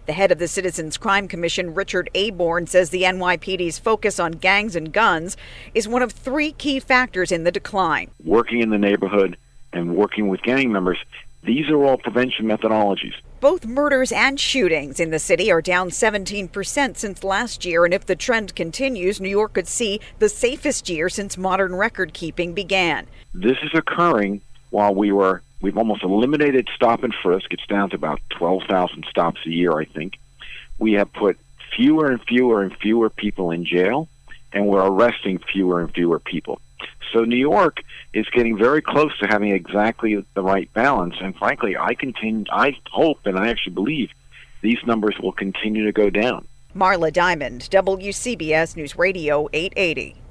The head of the Citizens Crime Commission, Richard Aborn, says the NYPD's focus on gangs and guns is one of 3 key factors in the decline. Working in the neighborhood and working with gang members, these are all prevention methodologies. Both murders and shootings in the city are down 17% since last year, and if the trend continues, New York could see the safest year since modern record keeping began. This is occurring while we've almost eliminated stop and frisk. It's down to about 12,000 stops a year, I think. We have put fewer and fewer and fewer people in jail, and we're arresting fewer and fewer people. So New York is getting very close to having exactly the right balance, and frankly, I hope and I actually believe these numbers will continue to go down. Marla Diamond, WCBS News Radio 880.